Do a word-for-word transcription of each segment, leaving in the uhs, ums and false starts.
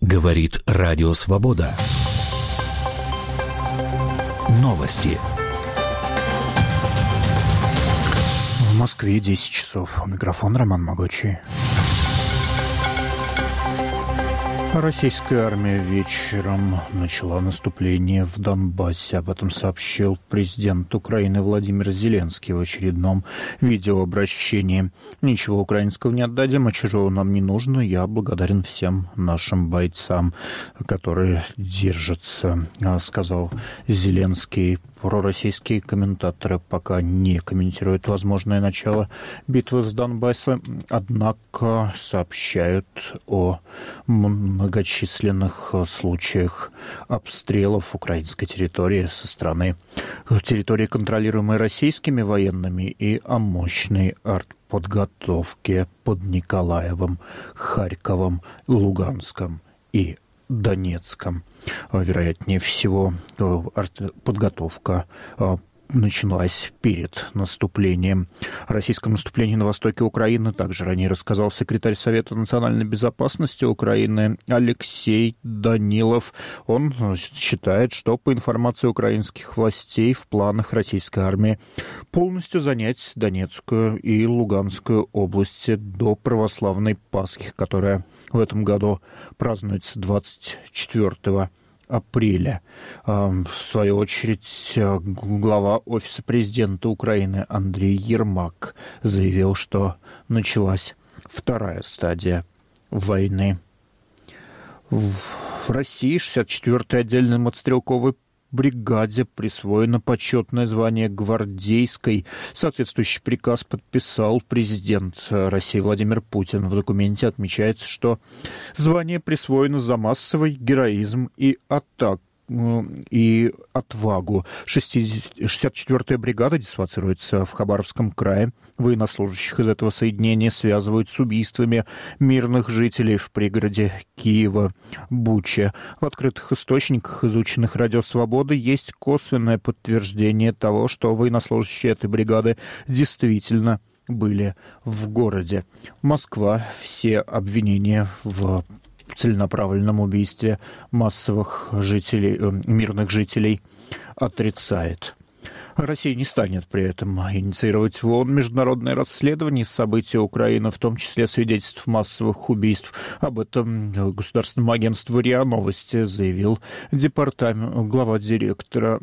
Говорит Радио Свобода. Новости. В Москве десять часов. У микрофона Роман Могучий. Российская армия вечером начала наступление в Донбассе. Об этом сообщил президент Украины Владимир Зеленский в очередном видеообращении. «Ничего украинского не отдадим, а чужого нам не нужно. Я благодарен всем нашим бойцам, которые держатся», — сказал Зеленский. Пророссийские комментаторы пока не комментируют возможное начало битвы с Донбассом, однако сообщают о многочисленных случаях обстрелов украинской территории со стороны территории, контролируемой российскими военными, и о мощной артподготовке под Николаевым, Харьковом, Луганском и Донецком. Вероятнее всего, подготовка началась перед наступлением. О российском наступлении на востоке Украины также ранее рассказал секретарь Совета национальной безопасности Украины Алексей Данилов. Он считает, что, по информации украинских властей, в планах российской армии полностью занять Донецкую и Луганскую области до православной Пасхи, которая в этом году празднуется двадцать четвёртого апреля. В свою очередь, глава Офиса президента Украины Андрей Ермак заявил, что началась вторая стадия войны. В России шестьдесят четвёртой отдельной мотострелковой бригаде присвоено почетное звание гвардейской. Соответствующий приказ подписал президент России Владимир Путин. В документе отмечается, что звание присвоено за массовый героизм и атаку и отвагу. шестьдесят четвёртая бригада дислоцируется в Хабаровском крае. Военнослужащих из этого соединения связывают с убийствами мирных жителей в пригороде Киева, Буча. В открытых источниках, изученных Радио Свобода, есть косвенное подтверждение того, что военнослужащие этой бригады действительно были в городе. Москва все обвинения в целенаправленном убийстве массовых жителей, мирных жителей отрицает. Россия не станет при этом инициировать в ООН международное расследование событий Украины, в том числе свидетельств массовых убийств. Об этом государственному агентству РИА Новости заявил департамент, глава директора...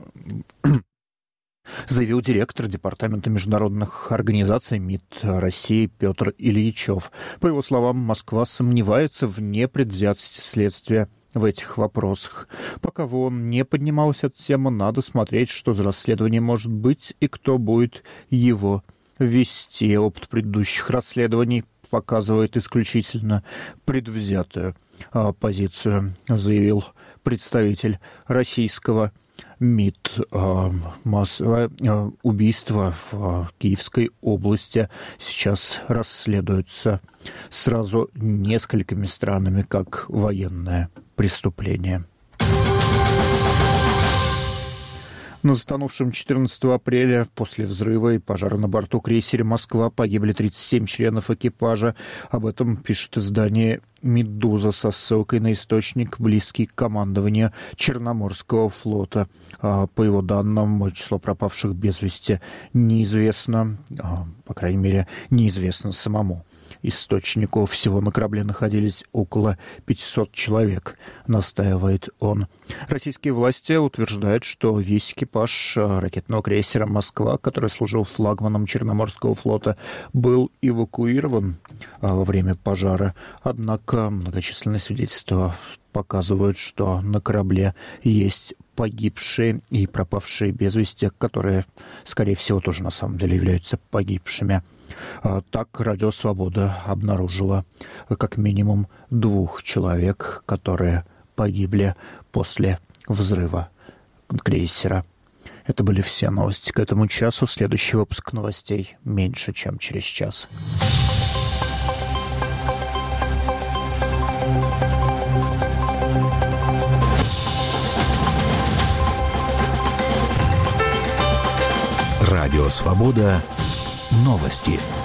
заявил директор Департамента международных организаций МИД России Петр Ильичев. По его словам, Москва сомневается в непредвзятости следствия в этих вопросах. Пока в ООН не поднималась эта тема, надо смотреть, что за расследование может быть и кто будет его вести. Опыт предыдущих расследований показывает исключительно предвзятую а, позицию, заявил представитель российского МИД. Массовое убийство в Киевской области сейчас расследуется сразу несколькими странами как военное преступление. На затонувшем четырнадцатого апреля после взрыва и пожара на борту крейсера «Москва» погибли тридцать семь членов экипажа. Об этом пишет издание «Медуза» со ссылкой на источник, близкий к командованию Черноморского флота. По его данным, число пропавших без вести неизвестно, по крайней мере, неизвестно самому источнику. Всего на корабле находились около пятьсот человек, настаивает он. Российские власти утверждают, что весь экипаж ракетного крейсера «Москва», который служил флагманом Черноморского флота, был эвакуирован во время пожара. Однако многочисленные свидетельства показывают, что на корабле есть погибшие и пропавшие без вести, которые, скорее всего, тоже на самом деле являются погибшими. Так, Радио Свобода обнаружила как минимум двух человек, которые погибли после взрыва крейсера. Это были все новости к этому часу. Следующий выпуск новостей меньше, чем через час. Радио Свобода. Новости.